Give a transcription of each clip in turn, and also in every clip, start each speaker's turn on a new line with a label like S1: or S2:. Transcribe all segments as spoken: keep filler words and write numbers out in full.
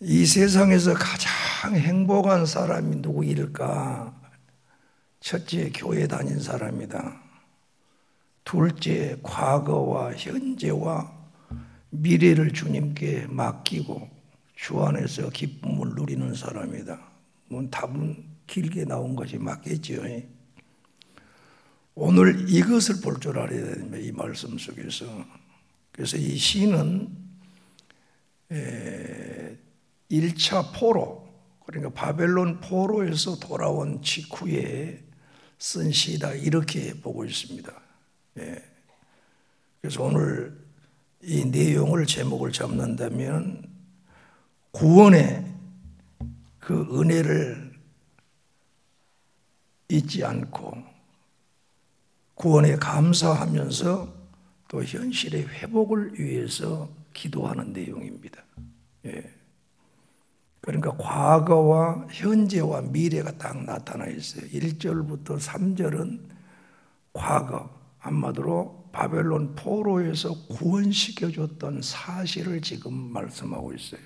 S1: 이 세상에서 가장 행복한 사람이 누구일까? 첫째, 교회 다닌 사람이다. 둘째, 과거와 현재와 미래를 주님께 맡기고 주 안에서 기쁨을 누리는 사람이다. 뭐 답은 길게 나온 것이 맞겠죠. 오늘 이것을 볼 줄 알아야 됩니다. 이 말씀 속에서. 그래서 이 시는 일 차 포로, 그러니까 바벨론 포로에서 돌아온 직후에 쓴 시다, 이렇게 보고 있습니다. 그래서 오늘 이 내용을 제목을 잡는다면 구원의 그 은혜를 잊지 않고 구원에 감사하면서 또 현실의 회복을 위해서 기도하는 내용입니다. 예. 그러니까 과거와 현재와 미래가 딱 나타나 있어요. 일 절부터 삼 절은 과거, 한마디로 바벨론 포로에서 구원시켜줬던 사실을 지금 말씀하고 있어요.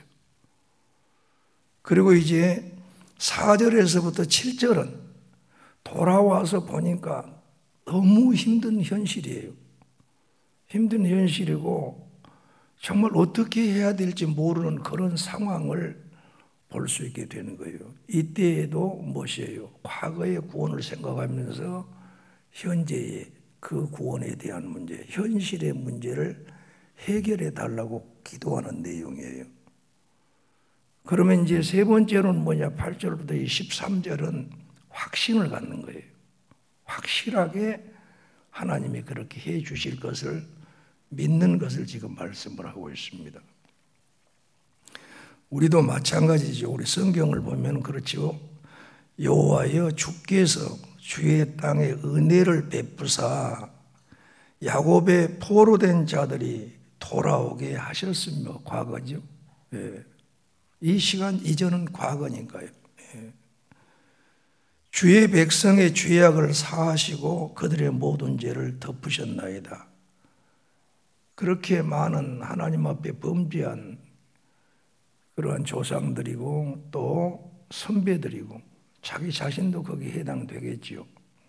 S1: 그리고 이제 사 절에서부터 칠 절은 돌아와서 보니까 너무 힘든 현실이에요. 힘든 현실이고 정말 어떻게 해야 될지 모르는 그런 상황을 볼 수 있게 되는 거예요. 이때에도 무엇이에요? 과거의 구원을 생각하면서 현재의 그 구원에 대한 문제, 현실의 문제를 해결해 달라고 기도하는 내용이에요. 그러면 이제 세 번째로는 뭐냐? 팔 절부터 십삼 절은 확신을 갖는 거예요. 확실하게 하나님이 그렇게 해 주실 것을 믿는 것을 지금 말씀을 하고 있습니다. 우리도 마찬가지죠. 우리 성경을 보면 그렇죠. 여호와여 주께서 주의 땅에 은혜를 베푸사 야곱의 포로된 자들이 돌아오게 하셨으며, 과거죠. 예. 이 시간 이전은 과거니까요. 예. 주의 백성의 죄악을 사하시고 그들의 모든 죄를 덮으셨나이다. 그렇게 많은 하나님 앞에 범죄한 그러한 조상들이고 또 선배들이고 자기 자신도 거기에 해당되겠지요.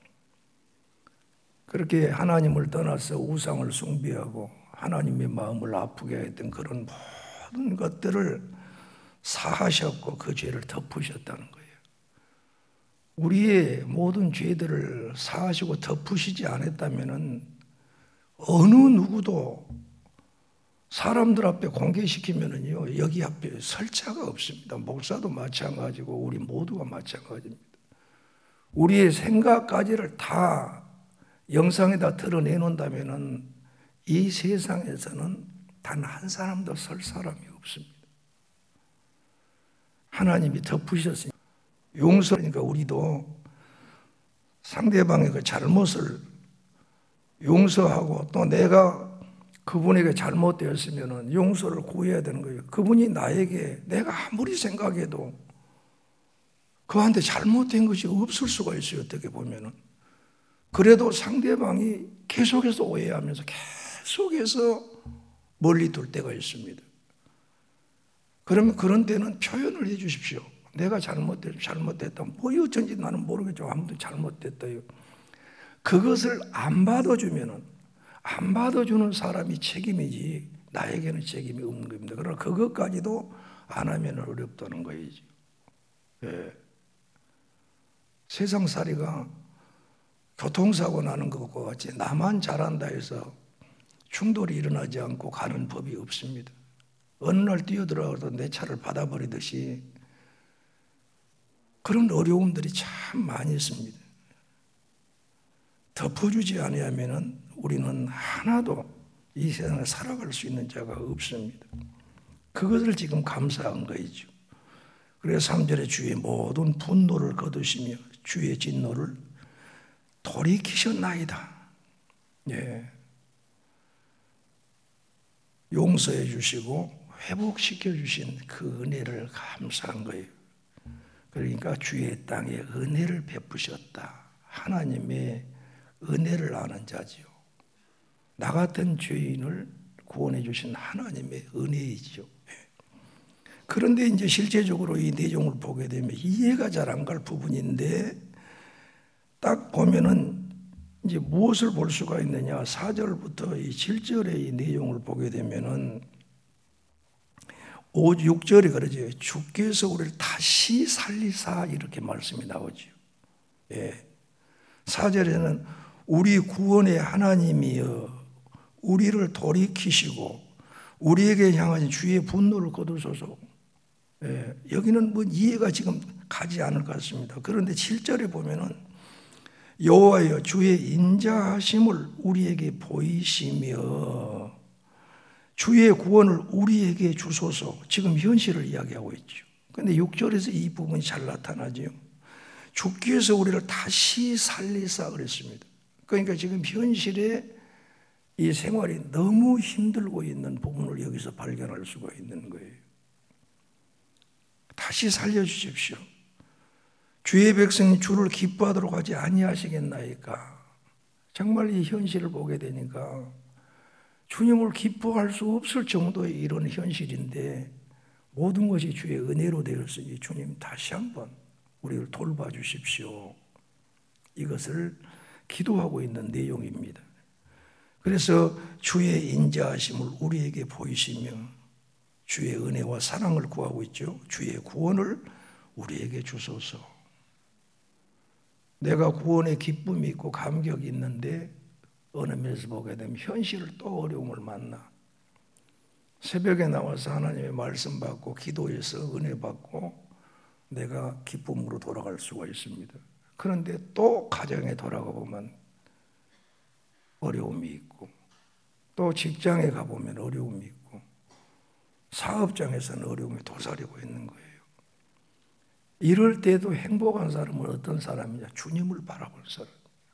S1: 그렇게 하나님을 떠나서 우상을 숭배하고 하나님의 마음을 아프게 했던 그런 모든 것들을 사하셨고 그 죄를 덮으셨다는 거예요. 우리의 모든 죄들을 사하시고 덮으시지 않았다면 어느 누구도 사람들 앞에 공개시키면은요, 여기 앞에 설 자가 없습니다. 목사도 마찬가지고 우리 모두가 마찬가지입니다. 우리의 생각까지를 다 영상에다 드러내놓는다면은 이 세상에서는 단 한 사람도 설 사람이 없습니다. 하나님이 덮으셨으니까. 용서니까 우리도 상대방의 그 잘못을 용서하고 또 내가 그분에게 잘못되었으면 용서를 구해야 되는 거예요. 그분이 나에게 내가 아무리 생각해도 그한테 잘못된 것이 없을 수가 있어요. 어떻게 보면은. 그래도 상대방이 계속해서 오해하면서 계속해서 멀리 둘 때가 있습니다. 그러면 그런 때는 표현을 해 주십시오. 내가 잘못됐, 잘못됐다. 뭐 어쩐지 나는 모르겠죠. 아무튼 잘못됐다요. 그것을 안 받아주면은 안 받아주는 사람이 책임이지 나에게는 책임이 없는 겁니다. 그러나 그것까지도 안 하면 어렵다는 거이죠. 예. 세상살이가 교통사고 나는 것과 같이 나만 잘한다 해서 충돌이 일어나지 않고 가는 법이 없습니다. 어느 날 뛰어들어가서 내 차를 받아버리듯이 그런 어려움들이 참 많이 있습니다. 덮어주지 아니하면은 우리는 하나도 이 세상에 살아갈 수 있는 자가 없습니다. 그것을 지금 감사한 거이죠. 그래서 삼 절에 주의 모든 분노를 거두시며 주의 진노를 돌이키셨나이다. 예. 용서해 주시고 회복시켜 주신 그 은혜를 감사한 거예요. 그러니까 주의 땅에 은혜를 베푸셨다. 하나님의 은혜를 아는 자지요. 나 같은 죄인을 구원해 주신 하나님의 은혜이죠. 그런데 이제 실제적으로 이 내용을 보게 되면 이해가 잘 안 갈 부분인데 딱 보면은 이제 무엇을 볼 수가 있느냐. 사 절부터 이 칠 절의 이 내용을 보게 되면은 오, 육 절에 그러죠. 주께서 우리를 다시 살리사 이렇게 말씀이 나오죠. 예. 사 절에는 우리 구원의 하나님이여 우리를 돌이키시고 우리에게 향하신 주의 분노를 거두소서. 예. 여기는 뭐 이해가 지금 가지 않을 것 같습니다. 그런데 칠 절에 보면은 여호와여 주의 인자하심을 우리에게 보이시며 주의 구원을 우리에게 주소서. 지금 현실을 이야기하고 있죠. 그런데 육 절에서 이 부분이 잘 나타나죠. 주께서 우리를 다시 살리사 그랬습니다. 그러니까 지금 현실에 이 생활이 너무 힘들고 있는 부분을 여기서 발견할 수가 있는 거예요. 다시 살려주십시오. 주의 백성이 주를 기뻐하도록 하지 아니하시겠나이까. 정말 이 현실을 보게 되니까 주님을 기뻐할 수 없을 정도의 이런 현실인데 모든 것이 주의 은혜로 되었으니 주님 다시 한번 우리를 돌봐 주십시오. 이것을 기도하고 있는 내용입니다. 그래서 주의 인자하심을 우리에게 보이시며 주의 은혜와 사랑을 구하고 있죠. 주의 구원을 우리에게 주소서. 내가 구원의 기쁨이 있고 감격이 있는데 어느 면에서 보게 되면 현실을 또 어려움을 만나. 새벽에 나와서 하나님의 말씀 받고 기도해서 은혜 받고 내가 기쁨으로 돌아갈 수가 있습니다. 그런데 또 가정에 돌아가 보면 어려움이 있고 또 직장에 가보면 어려움이 있고 사업장에서는 어려움이 도사리고 있는 거예요. 이럴 때도 행복한 사람은 어떤 사람이냐? 주님을 바라볼 사람.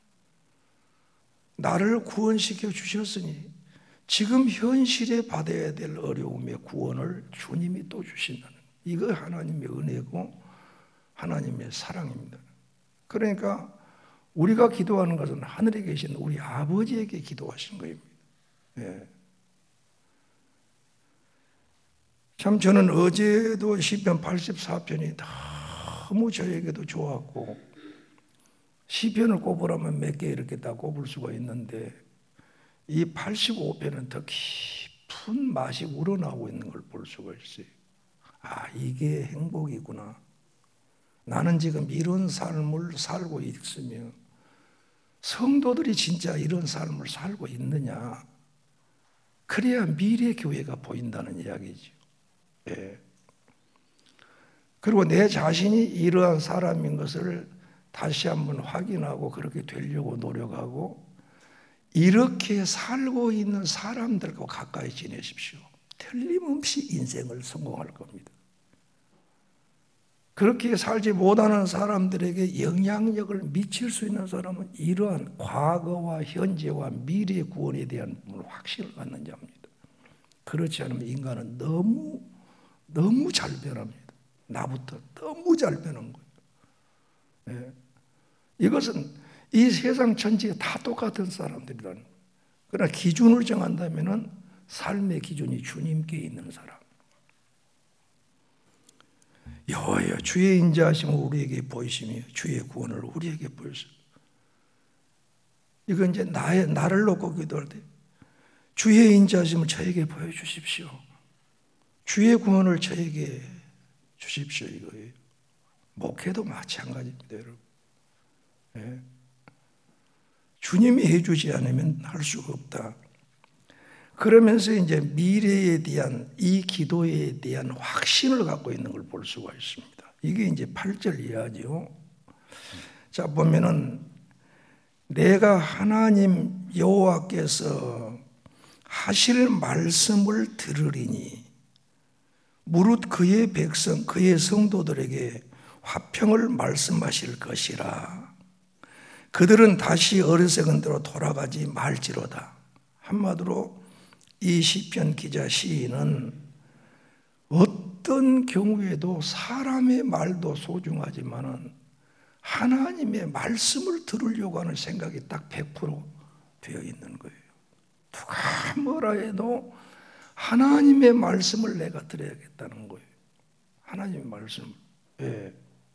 S1: 나를 구원시켜 주셨으니 지금 현실에 받아야 될 어려움의 구원을 주님이 또 주신다는, 이거 하나님의 은혜고 하나님의 사랑입니다. 그러니까 우리가 기도하는 것은 하늘에 계신 우리 아버지에게 기도하신 거입니다. 예. 참 저는 어제도 시편 팔십사 편이 너무 저에게도 좋았고, 시편을 꼽으라면 몇 개 이렇게 다 꼽을 수가 있는데 이 팔십오 편은 더 깊은 맛이 우러나오고 있는 걸 볼 수가 있어요. 아, 이게 행복이구나. 나는 지금 이런 삶을 살고 있으며 성도들이 진짜 이런 삶을 살고 있느냐. 그래야 미래 교회가 보인다는 이야기죠. 예. 그리고 내 자신이 이러한 사람인 것을 다시 한번 확인하고 그렇게 되려고 노력하고, 이렇게 살고 있는 사람들과 가까이 지내십시오. 틀림없이 인생을 성공할 겁니다. 그렇게 살지 못하는 사람들에게 영향력을 미칠 수 있는 사람은 이러한 과거와 현재와 미래 구원에 대한 확신을 갖는 자입니다. 그렇지 않으면 인간은 너무 너무 잘 변합니다. 나부터 너무 잘 변한 거예요. 네. 이것은 이 세상 전체에 다 똑같은 사람들이라는 거예요. 그러나 기준을 정한다면 삶의 기준이 주님께 있는 사람. 여호와여 주의 인자하심을 우리에게 보이시며 주의 구원을 우리에게 보이시오. 이건 이제 나의, 나를 놓고 기도할 때 주의 인자하심을 저에게 보여주십시오. 주의 구원을 저에게 주십시오, 이거예요. 목회도 마찬가지입니다, 여러분. 네. 주님이 해주지 않으면 할 수가 없다. 그러면서 이제 미래에 대한, 이 기도에 대한 확신을 갖고 있는 걸 볼 수가 있습니다. 이게 이제 팔 절 이하죠. 자, 보면은 내가 하나님 여호와께서 하실 말씀을 들으리니 무릇 그의 백성, 그의 성도들에게 화평을 말씀하실 것이라. 그들은 다시 어리석은 대로 돌아가지 말지로다. 한마디로 이 시편 기자 시인은 어떤 경우에도 사람의 말도 소중하지만은 하나님의 말씀을 들으려고 하는 생각이 딱 백 퍼센트 되어 있는 거예요. 누가 뭐라 해도 하나님의 말씀을 내가 들어야겠다는 거예요. 하나님의 말씀. 예.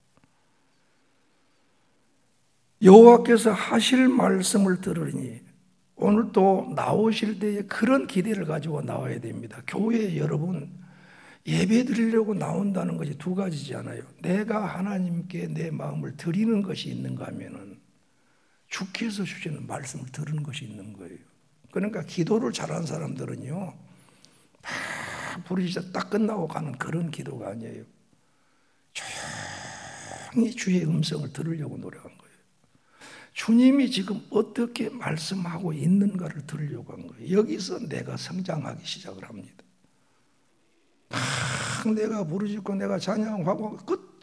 S1: 여호와께서 하실 말씀을 들으니 오늘 또 나오실 때에 그런 기대를 가지고 나와야 됩니다. 교회에 여러분 예배 드리려고 나온다는 것이 두 가지잖아요. 내가 하나님께 내 마음을 드리는 것이 있는가 하면은 주께서 주시는 말씀을 들은 것이 있는 거예요. 그러니까 기도를 잘하는 사람들은요, 막 부르짖어 딱 끝나고 가는 그런 기도가 아니에요. 조용히 주의 음성을 들으려고 노력한 거예요. 주님이 지금 어떻게 말씀하고 있는가를 들으려고 한 거예요. 여기서 내가 성장하기 시작을 합니다. 막 내가 부르짖고 내가 찬양하고 끝.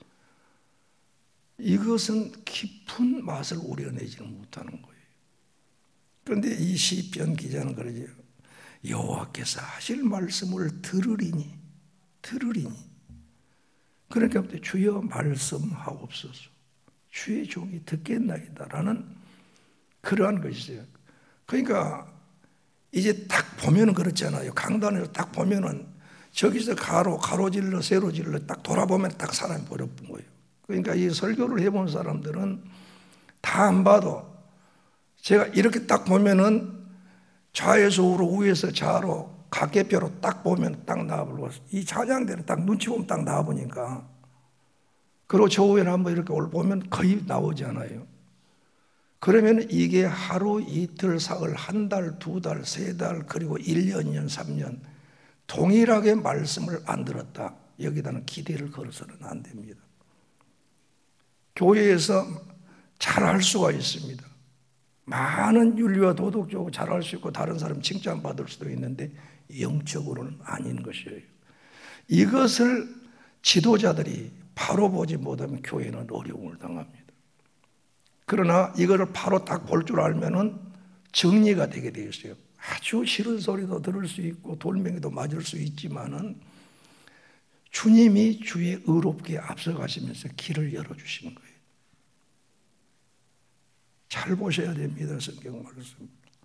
S1: 이것은 깊은 맛을 우려내지는 못하는 거예요. 그런데 이 시편 기자는 그러죠. 여호와께서 하실 말씀을 들으리니 들으리니 그러니까 주여 말씀하옵소서 주의 종이 듣겠나이다라는 그러한 것이죠. 그러니까 이제 딱 보면은 그렇잖아요. 강단에서 딱 보면은 저기서 가로 가로질러 세로질러 딱 돌아보면 딱 사람이 보여본 거예요. 그러니까 이 설교를 해본 사람들은 다 안 봐도 제가 이렇게 딱 보면은 좌에서 우로 위에서 좌로 각계표로 딱 보면 딱 나와버리고 이 찬양대로 딱 눈치 보면 딱 나와보니까 그리고 저 위에는 한번 이렇게 올보면 거의 나오지 않아요. 그러면 이게 하루 이틀 사흘 한 달 두 달 세 달 그리고 일 년 이 년 삼 년 동일하게 말씀을 안 들었다. 여기다는 기대를 걸어서는 안 됩니다. 교회에서 잘할 수가 있습니다. 많은 윤리와 도덕적으로 잘할 수 있고 다른 사람 칭찬받을 수도 있는데 영적으로는 아닌 것이에요. 이것을 지도자들이 바로 보지 못하면 교회는 어려움을 당합니다. 그러나 이거를 바로 딱 볼 줄 알면은 정리가 되게 되어 있어요. 아주 싫은 소리도 들을 수 있고 돌멩이도 맞을 수 있지만은 주님이 주의 의롭게 앞서가시면서 길을 열어주시는 거예요. 잘 보셔야 됩니다. 성경 말씀.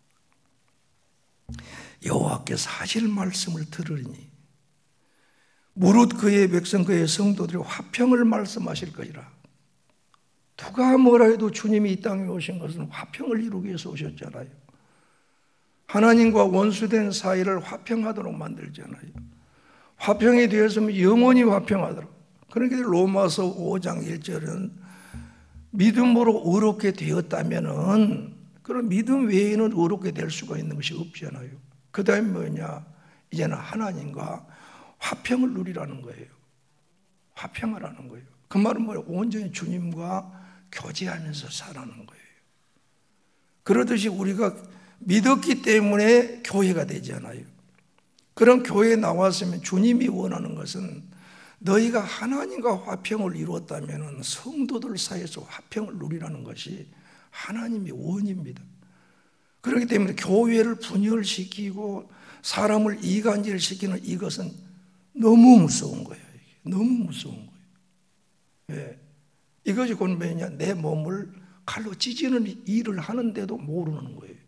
S1: 여호와께서 하실 말씀을 들으니 무릇 그의 백성 그의 성도들이 화평을 말씀하실 것이라. 누가 뭐라 해도 주님이 이 땅에 오신 것은 화평을 이루기 위해서 오셨잖아요. 하나님과 원수된 사이를 화평하도록 만들잖아요. 화평이 되었으면 영원히 화평하도록. 그러니까 로마서 오 장 일 절은 믿음으로 의롭게 되었다면은 그런 믿음 외에는 의롭게 될 수가 있는 것이 없잖아요. 그 다음에 뭐냐? 이제는 하나님과 화평을 누리라는 거예요. 화평하라는 거예요. 그 말은 뭐예요? 온전히 주님과 교제하면서 살아가는 거예요. 그러듯이 우리가 믿었기 때문에 교회가 되잖아요. 그런 교회에 나왔으면 주님이 원하는 것은 너희가 하나님과 화평을 이루었다면 성도들 사이에서 화평을 누리라는 것이 하나님의 원입니다. 그렇기 때문에 교회를 분열시키고 사람을 이간질시키는 이것은 너무 무서운 거예요. 너무 무서운 거예요. 예. 이것이 곧 뭐냐? 내 몸을 칼로 찢는 일을 하는데도 모르는 거예요.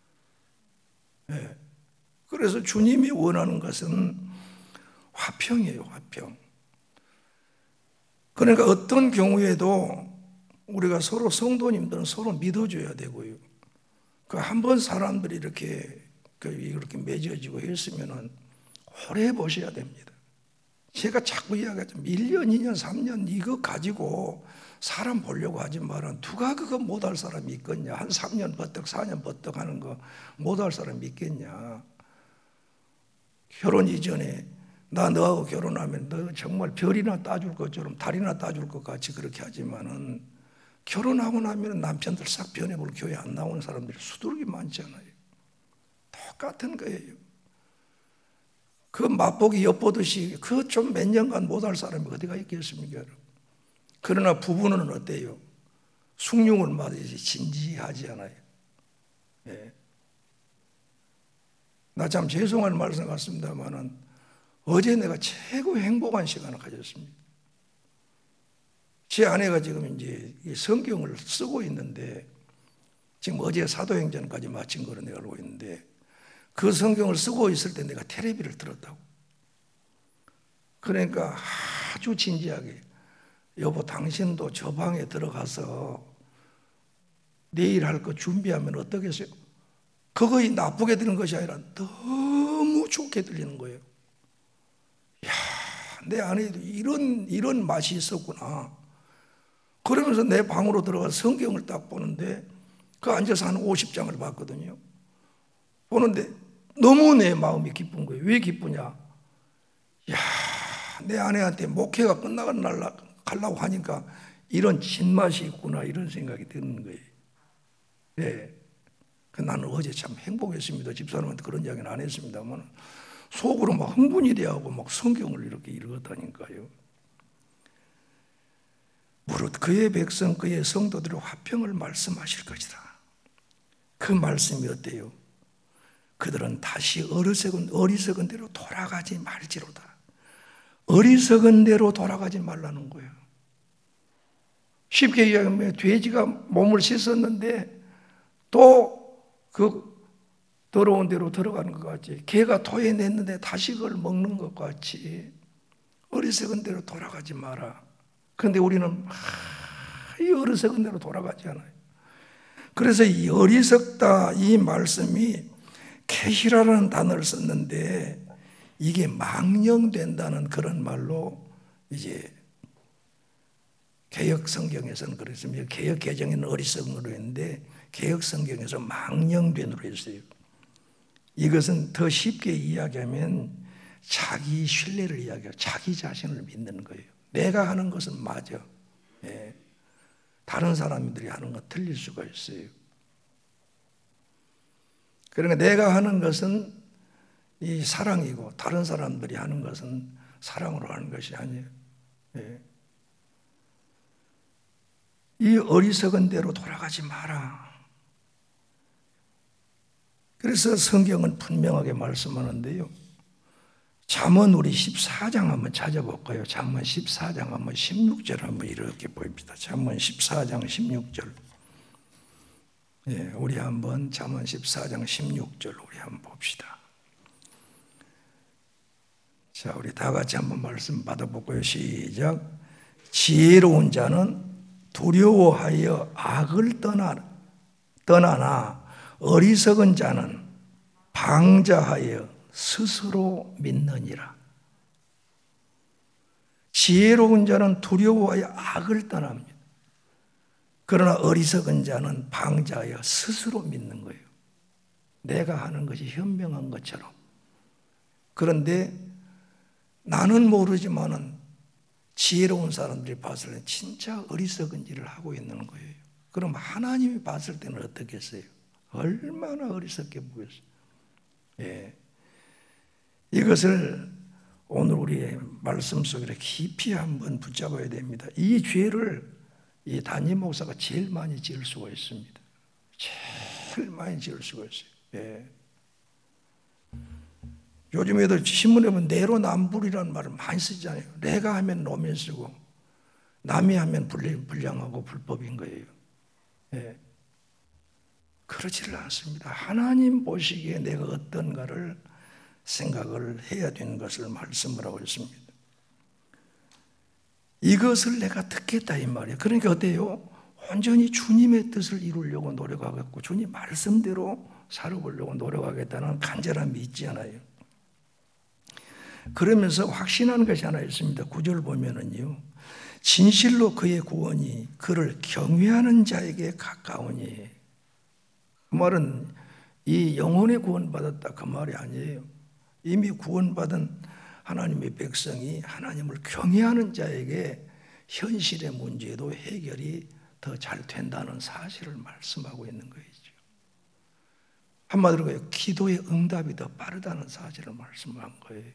S1: 예. 그래서 주님이 원하는 것은 화평이에요. 화평. 그러니까 어떤 경우에도 우리가 서로 성도님들은 서로 믿어줘야 되고요. 그 한 번 사람들이 이렇게 이렇게 맺어지고 했으면은 오래 보셔야 됩니다. 제가 자꾸 이야기하지만 일 년, 이 년, 삼 년 이거 가지고 사람 보려고 하지 마라. 누가 그거 못할 사람이 있겠냐? 한 삼 년 버떡, 사 년 버떡 하는 거 못할 사람이 있겠냐? 결혼 이전에 나 너하고 결혼하면 너 정말 별이나 따줄 것처럼 달이나 따줄 것 같이 그렇게 하지만은 결혼하고 나면 남편들 싹 변해버리고 교회 안 나오는 사람들이 수두룩이 많잖아요. 똑같은 거예요. 그 맛보기 엿보듯이 그 좀 몇 년간 못할 사람이 어디가 있겠습니까, 여러분? 그러나 부부는 어때요? 숭늉을 맞으시 진지하지 않아요. 예. 나 참 죄송한 말씀 같습니다만은 어제 내가 최고 행복한 시간을 가졌습니다. 제 아내가 지금 이제 성경을 쓰고 있는데 지금 어제 사도행전까지 마친 거로 내가 알고 있는데 그 성경을 쓰고 있을 때 내가 텔레비를 들었다고. 그러니까 아주 진지하게, 여보 당신도 저 방에 들어가서 내일 할 거 준비하면 어떠겠어요? 그거 나쁘게 들리는 것이 아니라 너무 좋게 들리는 거예요. 야, 내 안에도 이런 이런 맛이 있었구나. 그러면서 내 방으로 들어가서 성경을 딱 보는데 그 앉아서 한 오십 장을 봤거든요. 보는데 너무 내 마음이 기쁜 거예요. 왜 기쁘냐? 야, 내 아내한테 목회가 끝나고 날라 가려고 하니까 이런 진맛이 있구나, 이런 생각이 드는 거예요. 네. 나는 어제 참 행복했습니다. 집사람한테 그런 이야기는 안 했습니다만 속으로 막 흥분이 되고 막 성경을 이렇게 읽었다니까요. 무릇 그의 백성 그의 성도들의 화평을 말씀하실 것이다. 그 말씀이 어때요? 그들은 다시 어리석은, 어리석은 대로 돌아가지 말지로다. 어리석은 대로 돌아가지 말라는 거예요. 쉽게 이야기하면 돼지가 몸을 씻었는데 또 그 더러운 데로 들어가는 것 같이, 개가 토해냈는데 다시 그걸 먹는 것 같이 어리석은 대로 돌아가지 마라. 그런데 우리는 이 어리석은 대로 돌아가지 않아요. 그래서 이 어리석다 이 말씀이 케히라라는 단어를 썼는데 이게 망령된다는 그런 말로 이제 개역 성경에서는 그랬습니다. 개역 개정에는 어리석음으로 했는데 개역 성경에서 망령된으로 했어요. 이것은 더 쉽게 이야기하면 자기 신뢰를 이야기해요. 자기 자신을 믿는 거예요. 내가 하는 것은 맞아. 예. 다른 사람들이 하는 건 틀릴 수가 있어요. 그러니까 내가 하는 것은 이 사랑이고 다른 사람들이 하는 것은 사랑으로 하는 것이 아니에요. 예. 이 어리석은 대로 돌아가지 마라. 그래서 성경은 분명하게 말씀하는데요. 잠언 우리 십사 장 한번 찾아볼까요? 잠언 십사 장 한번 십육 절 한번 이렇게 보입니다. 잠언 십사 장 십육 절. 예, 우리 한번 잠언 십사 장 십육 절 우리 한번 봅시다. 자, 우리 다 같이 한번 말씀 받아볼까요? 시작. 지혜로운 자는 두려워하여 악을 떠나, 떠나나 어리석은 자는 방자하여 스스로 믿느니라. 지혜로운 자는 두려워하여 악을 떠납니다. 그러나 어리석은 자는 방자하여 스스로 믿는 거예요. 내가 하는 것이 현명한 것처럼. 그런데 나는 모르지만은 지혜로운 사람들이 봤을 때 진짜 어리석은 일을 하고 있는 거예요. 그럼 하나님이 봤을 때는 어떻겠어요? 얼마나 어리석게 보겠어요. 예. 이것을 오늘 우리의 말씀 속에 깊이 한번 붙잡아야 됩니다. 이 죄를 이 담임 목사가 제일 많이 지을 수가 있습니다. 제일 많이 지을 수가 있어요. 예. 요즘에도 신문에 보면 내로남불이라는 말을 많이 쓰잖아요. 내가 하면 노면 쓰고 남이 하면 불량하고 불법인 거예요. 예. 그렇지를 않습니다. 하나님 보시기에 내가 어떤가를 생각을 해야 되는 것을 말씀을 하고 있습니다. 이것을 내가 듣겠다 이 말이에요. 그러니까 어때요? 온전히 주님의 뜻을 이루려고 노력하겠고 주님 말씀대로 살아보려고 노력하겠다는 간절함이 있지 않아요. 그러면서 확신하는 것이 하나 있습니다. 구 절 보면은요. 진실로 그의 구원이 그를 경외하는 자에게 가까우니. 그 말은 이 영혼의 구원받았다 그 말이 아니에요. 이미 구원받은 하나님의 백성이 하나님을 경외하는 자에게 현실의 문제도 해결이 더 잘 된다는 사실을 말씀하고 있는 거죠. 한마디로 기도의 응답이 더 빠르다는 사실을 말씀한 거예요.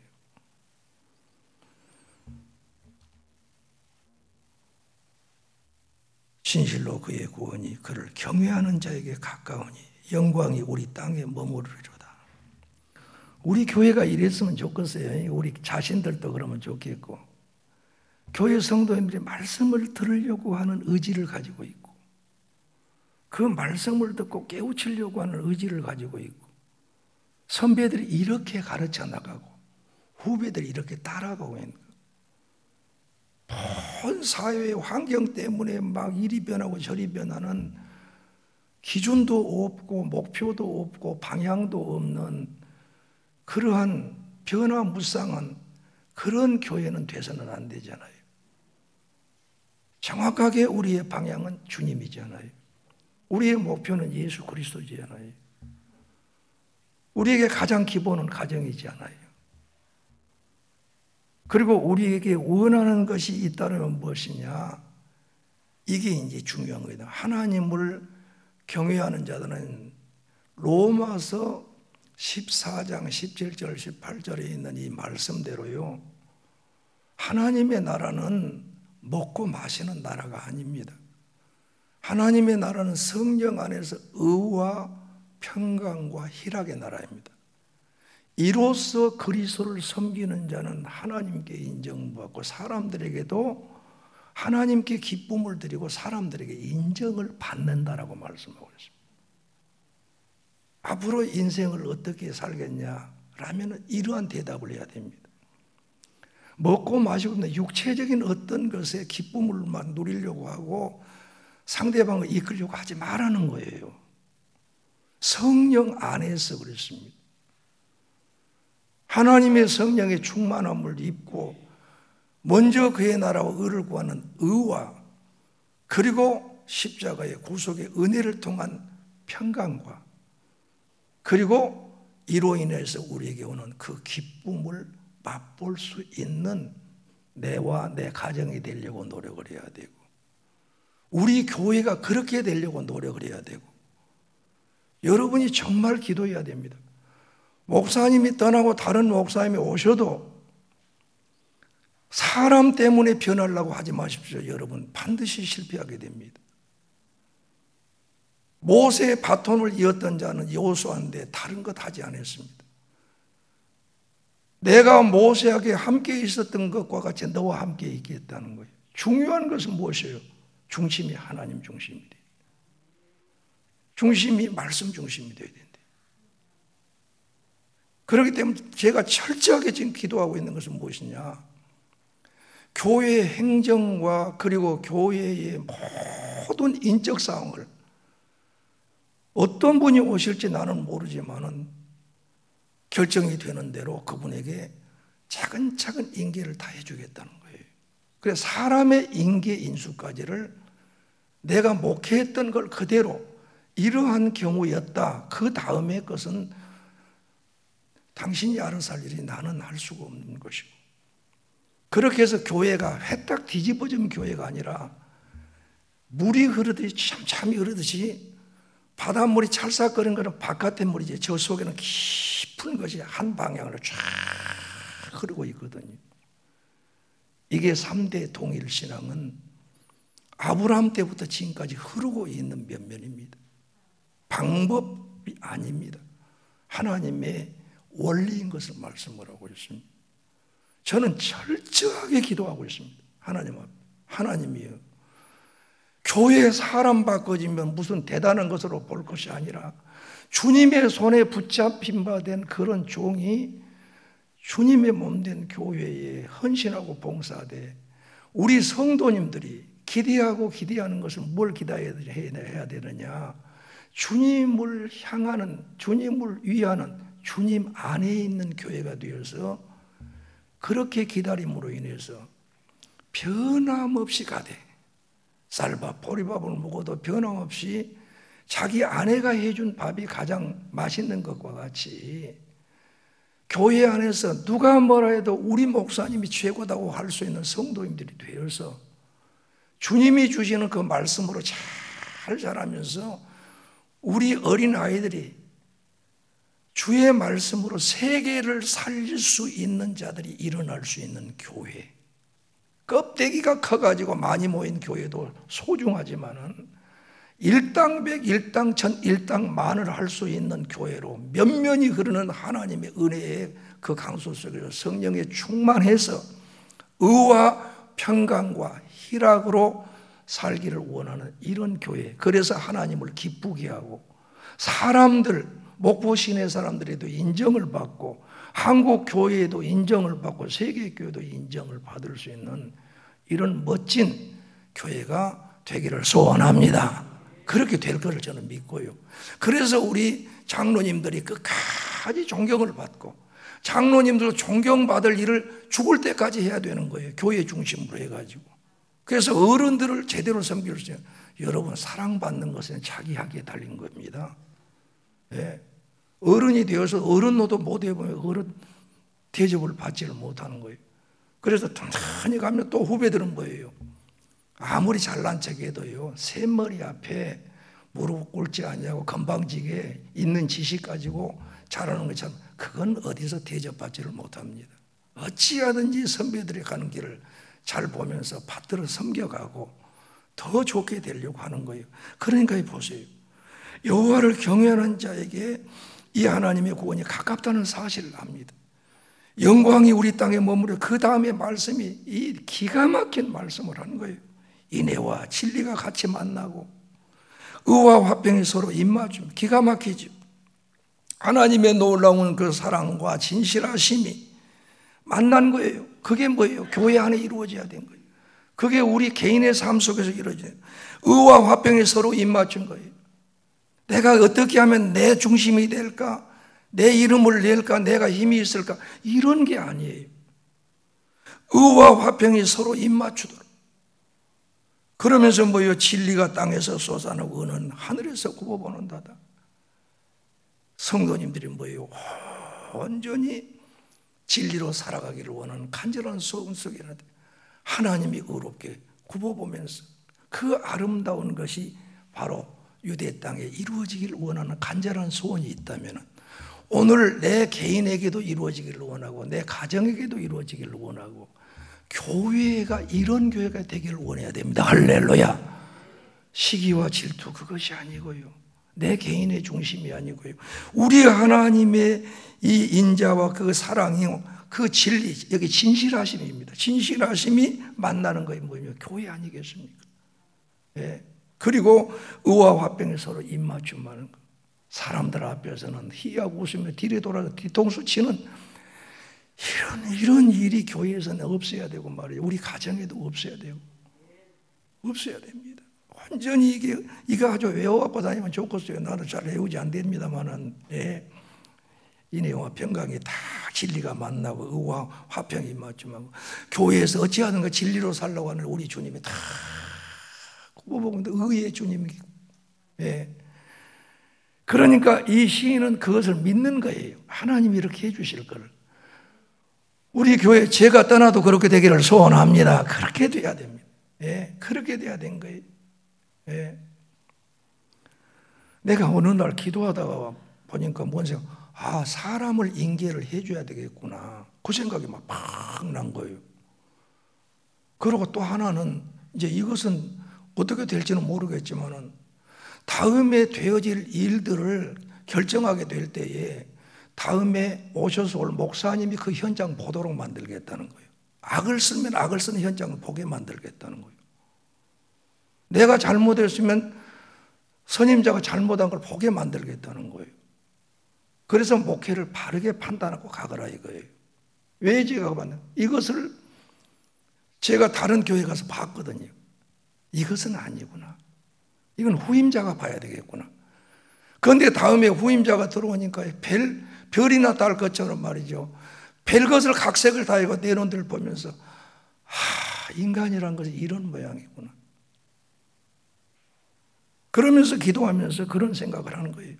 S1: 진실로 그의 구원이 그를 경외하는 자에게 가까우니 영광이 우리 땅에 머무르리로다. 우리 교회가 이랬으면 좋겠어요. 우리 자신들도 그러면 좋겠고 교회 성도님들이 말씀을 들으려고 하는 의지를 가지고 있고 그 말씀을 듣고 깨우치려고 하는 의지를 가지고 있고 선배들이 이렇게 가르쳐 나가고 후배들이 이렇게 따라가고 있는 거예요. 온 사회의 환경 때문에 막 이리 변하고 저리 변하는 기준도 없고 목표도 없고 방향도 없는 그러한 변화무쌍한 그런 교회는 돼서는 안 되잖아요. 정확하게 우리의 방향은 주님이잖아요. 우리의 목표는 예수 그리스도잖아요. 우리에게 가장 기본은 가정이잖아요. 그리고 우리에게 원하는 것이 있다면 무엇이냐? 이게 이제 중요한 거예요. 하나님을 경외하는 자들은 로마서 십사 장 십칠 절 십팔 절에 있는 이 말씀대로요, 하나님의 나라는 먹고 마시는 나라가 아닙니다. 하나님의 나라는 성령 안에서 의와 평강과 희락의 나라입니다. 이로써 그리스도를 섬기는 자는 하나님께 인정받고 사람들에게도 하나님께 기쁨을 드리고 사람들에게 인정을 받는다라고 말씀하고 있습니다. 앞으로 인생을 어떻게 살겠냐라면 이러한 대답을 해야 됩니다. 먹고 마시고 육체적인 어떤 것에 기쁨을만 누리려고 하고 상대방을 이끌려고 하지 말라는 거예요. 성령 안에서 그렇습니다. 하나님의 성령의 충만함을 입고 먼저 그의 나라와 의를 구하는 의와 그리고 십자가의 구속의 은혜를 통한 평강과 그리고 이로 인해서 우리에게 오는 그 기쁨을 맛볼 수 있는 내와 내 가정이 되려고 노력을 해야 되고 우리 교회가 그렇게 되려고 노력을 해야 되고 여러분이 정말 기도해야 됩니다. 목사님이 떠나고 다른 목사님이 오셔도 사람 때문에 변하려고 하지 마십시오. 여러분 반드시 실패하게 됩니다. 모세의 바톤을 이었던 자는 여호수아인데 다른 것 하지 않았습니다. 내가 모세에게 함께 있었던 것과 같이 너와 함께 있겠다는 거예요. 중요한 것은 무엇이에요? 중심이 하나님 중심이 돼요. 중심이 말씀 중심이 돼야 된다. 그렇기 때문에 제가 철저하게 지금 기도하고 있는 것은 무엇이냐? 교회의 행정과 그리고 교회의 모든 인적 상황을 어떤 분이 오실지 나는 모르지만은 결정이 되는 대로 그분에게 차근차근 인계를 다 해주겠다는 거예요. 그래서 사람의 인계 인수까지를 내가 목회했던 걸 그대로 이러한 경우였다. 그 다음의 것은 당신이 알아서 할 일이 나는 할 수가 없는 것이고 그렇게 해서 교회가 회딱 뒤집어진 교회가 아니라 물이 흐르듯이 참참이 흐르듯이 바닷물이 찰싹거리는 것은 바깥의 물이지 저 속에는 깊은 것이 한 방향으로 쫙 흐르고 있거든요. 이게 삼 대 통일신앙은 아브라함 때부터 지금까지 흐르고 있는 면면입니다. 방법이 아닙니다. 하나님의 원리인 것을 말씀을 하고 있습니다. 저는 철저하게 기도하고 있습니다. 하나님 앞에. 하나님이요. 교회 사람 바꿔지면 무슨 대단한 것으로 볼 것이 아니라 주님의 손에 붙잡힌 바 된 그런 종이 주님의 몸된 교회에 헌신하고 봉사하되 우리 성도님들이 기대하고 기대하는 것은 뭘 기대해야 되느냐? 주님을 향하는, 주님을 위하는 주님 안에 있는 교회가 되어서 그렇게 기다림으로 인해서 변함없이 가되 쌀밥, 보리밥을 먹어도 변함없이 자기 아내가 해준 밥이 가장 맛있는 것과 같이 교회 안에서 누가 뭐라 해도 우리 목사님이 최고다고 할 수 있는 성도님들이 되어서 주님이 주시는 그 말씀으로 잘 자라면서 우리 어린 아이들이 주의 말씀으로 세계를 살릴 수 있는 자들이 일어날 수 있는 교회. 껍데기가 커가지고 많이 모인 교회도 소중하지만은 일당백, 일당천, 일당만을 할 수 있는 교회로 면면이 흐르는 하나님의 은혜의 그 강수 속에서 성령에 충만해서 의와 평강과 희락으로 살기를 원하는 이런 교회. 그래서 하나님을 기쁘게 하고 사람들, 목포 시내 사람들에도 인정을 받고 한국 교회에도 인정을 받고 세계 교회도 인정을 받을 수 있는 이런 멋진 교회가 되기를 소원합니다. 그렇게 될 것을 저는 믿고요. 그래서 우리 장로님들이 끝까지 존경을 받고 장로님들도 존경받을 일을 죽을 때까지 해야 되는 거예요. 교회 중심으로 해가지고. 그래서 어른들을 제대로 섬길 수 있는, 여러분 사랑받는 것은 자기 하기에 달린 겁니다. 예. 어른이 되어서 어른 노도 못 해보면 어른 대접을 받지를 못하는 거예요. 그래서 튼튼히 가면 또 후배들은 뭐예요? 아무리 잘난 척해도요, 샘머리 앞에 무릎 꿇지 않냐고 건방지게 있는 지식 가지고 잘하는 것처럼 그건 어디서 대접받지를 못합니다. 어찌하든지 선배들이 가는 길을 잘 보면서 받들어 섬겨가고 더 좋게 되려고 하는 거예요. 그러니까 보세요. 여호와를 경외하는 자에게 이 하나님의 구원이 가깝다는 사실을 압니다. 영광이 우리 땅에 머무르, 그 다음에 말씀이 이 기가 막힌 말씀을 하는 거예요. 인애와 진리가 같이 만나고 의와 화평이 서로 입맞춤. 기가 막히죠. 하나님의 놀라운 그 사랑과 진실하심이 만난 거예요. 그게 뭐예요? 교회 안에 이루어져야 된 거예요. 그게 우리 개인의 삶 속에서 이루어져요. 의와 화평이 서로 입맞춘 거예요. 내가 어떻게 하면 내 중심이 될까? 내 이름을 낼까? 내가 힘이 있을까? 이런 게 아니에요. 의와 화평이 서로 입맞추도록. 그러면서 뭐예요? 진리가 땅에서 솟아나고 의는 하늘에서 굽어보는다다. 성도님들이 뭐예요? 온전히 진리로 살아가기를 원하는 간절한 소원 속에 하나님이 의롭게 굽어보면서 그 아름다운 것이 바로 유대 땅에 이루어지기를 원하는 간절한 소원이 있다면 오늘 내 개인에게도 이루어지기를 원하고 내 가정에게도 이루어지기를 원하고 교회가 이런 교회가 되기를 원해야 됩니다. 할렐루야. 시기와 질투 그것이 아니고요. 내 개인의 중심이 아니고요. 우리 하나님의 이 인자와 그 사랑이 그 진리, 여기 진실하심입니다. 진실하심이 만나는 것이 뭐냐? 교회 아니겠습니까? 예. 그리고 의와 화평이 서로 입맞춤하는 것. 사람들 앞에서는 희하고 웃으며 뒤에 돌아서 뒤통수 치는 이런, 이런 일이 교회에서는 없어야 되고 말이에요. 우리 가정에도 없어야 되고. 없어야 됩니다. 완전히 이게, 이거 아주 외워갖고 다니면 좋겠어요. 나도 잘 외우지 안 됩니다만은, 예. 인애와 평강이 다 진리가 만나고 의와 화평이 맞춤하고 교회에서 어찌하든가 진리로 살려고 하는 우리 주님이 다 굽어보고 의의 주님이. 예. 그러니까 이 시인은 그것을 믿는 거예요. 하나님이 이렇게 해주실 거를. 우리 교회 제가 떠나도 그렇게 되기를 소원합니다. 그렇게 돼야 됩니다. 예, 그렇게 돼야 된 거예요. 예. 내가 어느 날 기도하다가 보니까 뭔 생각, 아, 사람을 인계를 해줘야 되겠구나. 그 생각이 막 팍 난 거예요. 그리고 또 하나는 이제 이것은 어떻게 될지는 모르겠지만은 다음에 되어질 일들을 결정하게 될 때에 다음에 오셔서 올 목사님이 그 현장 보도록 만들겠다는 거예요. 악을 쓰면 악을 쓰는 현장을 보게 만들겠다는 거예요. 내가 잘못했으면 선임자가 잘못한 걸 보게 만들겠다는 거예요. 그래서 목회를 바르게 판단하고 가거라 이거예요. 왜 제가 봤나? 이것을 제가 다른 교회 가서 봤거든요. 이것은 아니구나. 이건 후임자가 봐야 되겠구나. 그런데 다음에 후임자가 들어오니까 별, 별이나 달 것처럼 말이죠. 별것을 각색을 다하고 내놓은 데를 보면서 하, 인간이란 것이 이런 모양이구나. 그러면서 기도하면서 그런 생각을 하는 거예요.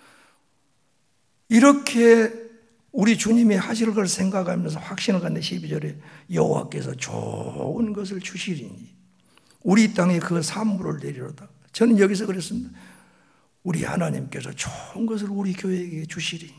S1: 이렇게 우리 주님이 하실 걸 생각하면서 확신을 갖는 십이 절에 여호와께서 좋은 것을 주시리니 우리 땅에 그 산물을 내리로다. 저는 여기서 그랬습니다. 우리 하나님께서 좋은 것을 우리 교회에게 주시리니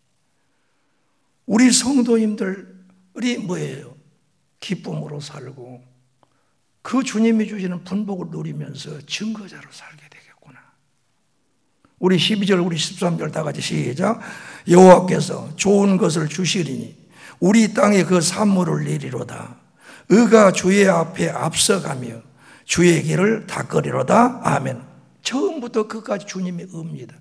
S1: 우리 성도님들이 뭐예요? 기쁨으로 살고 그 주님이 주시는 분복을 누리면서 증거자로 살게 되겠구나. 우리 십이 절, 우리 십삼 절 다 같이 시작. 여호와께서 좋은 것을 주시리니 우리 땅에 그 산물을 내리로다. 의가 주의 앞에 앞서가며 주의 길을 닦으리로다. 아멘. 처음부터 끝까지 주님의 의입니다.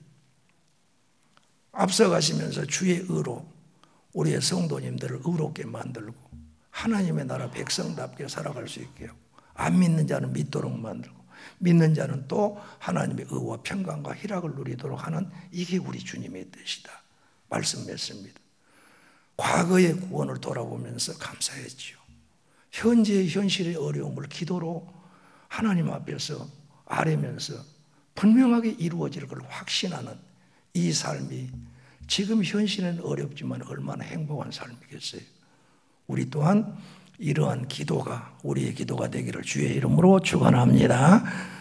S1: 앞서가시면서 주의 의로 우리의 성도님들을 의롭게 만들고 하나님의 나라 백성답게 살아갈 수 있게 하고, 안 믿는 자는 믿도록 만들고, 믿는 자는 또 하나님의 의와 평강과 희락을 누리도록 하는, 이게 우리 주님의 뜻이다 말씀했습니다. 과거의 구원을 돌아보면서 감사했지요. 현재의 현실의 어려움을 기도로 하나님 앞에서 아뢰면서 분명하게 이루어질 걸 확신하는 이 삶이 지금 현실은 어렵지만 얼마나 행복한 삶이겠어요. 우리 또한 이러한 기도가 우리의 기도가 되기를 주의 이름으로 축원합니다.